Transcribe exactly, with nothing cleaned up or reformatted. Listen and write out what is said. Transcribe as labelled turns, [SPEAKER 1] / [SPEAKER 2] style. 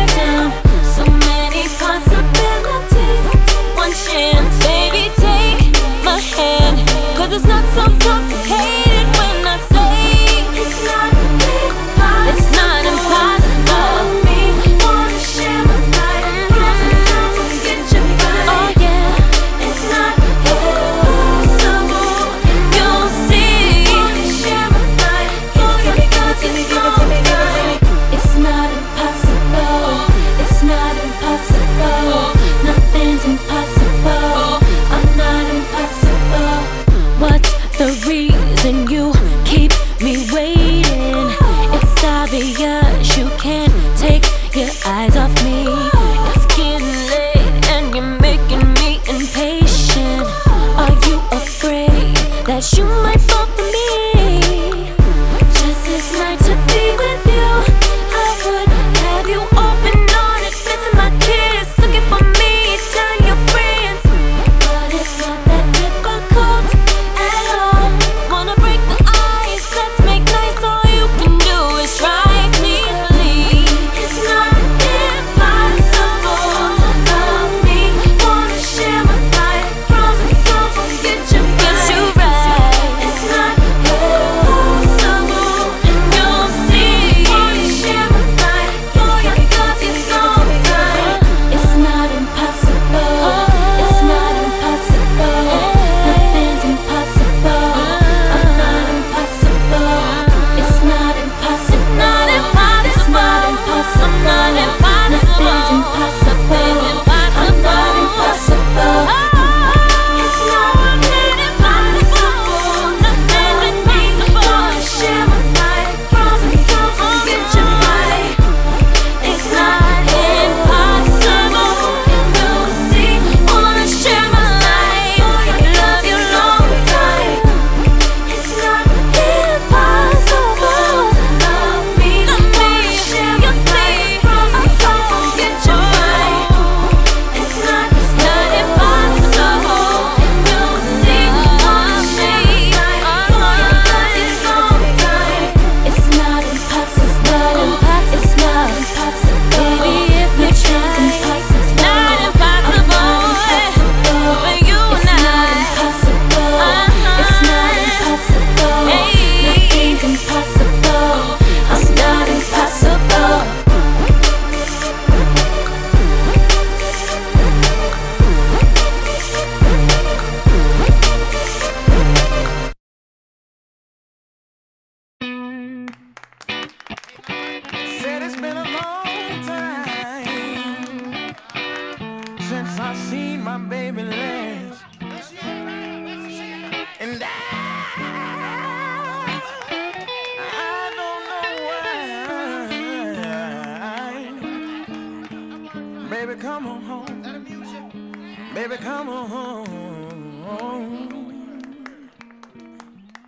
[SPEAKER 1] down. So many possibilities. One chance, baby, take my hand. Cause it's not so complicated when I say it's not impossible. It's not impossible. Me wanna share my life. Promise get your body. Oh yeah, it's not impossible. You'll see. Wanna share my life. Give it to me, give it to me, give it to me, give it to me. It's not impossible. It's not impossible. Nothing's impossible. I'm not impossible. What's the reason you keep me waiting? It's obvious you can't take your eyes off me. It's getting late and you're making me impatient. Are you afraid that you might fall for me? Just this night to be with you, I would have you open on it, missing my kiss, looking for me, telling your friends. But it's not that difficult at all. Wanna break the ice, let's make nice. All you can do is try, please believe. It's not impossible to love me. Wanna share my life, promise I won't get you right. Get you right. It's not impossible, and you'll see. Wanna share my life, boy, I got this all right. It's not impossible. It's not impossible. Nothing's impossible. I'm not impossible. It's not impossible. It's not impossible. It's not impossible. I'm not impossible. Nothing's impossible. I'm not impossible. It's not impossible. Nothing's impossible. Wanna share my life. Promise I won't get you right. It's not impossible. You'll see. Wanna share my life. Love you long time. It's not impossible to love me. Wanna share my life. Promise I won't get you right. It's not, it's not impossible. You'll see. Wanna share my life. Boy, I got this long time. It's not impossible. It's not impossible. Baby, if you try, it's not impossible. For you and I, it's not impossible. Nothing's impossible. It's not impossible.
[SPEAKER 2] Said it's been a long time since I seen my baby last, and I, I don't know why. Baby, come on home. Baby, come on home.